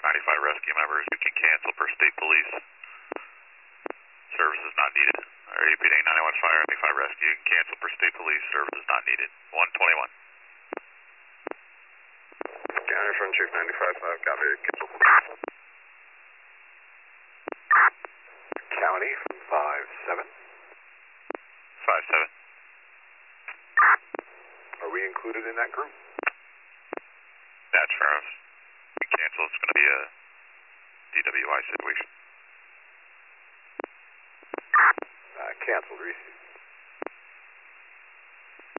95 rescue members, you can cancel for state police. Service is not needed. Repeating 911 fire, 95 rescue, you can cancel for state police. Service is not needed. 121. County Front Chief 95-5, copy. Cancel. County 5-7. 5-7. Are we included in that group? That's fair. We cancel, it's going to be a DWI situation. Canceled.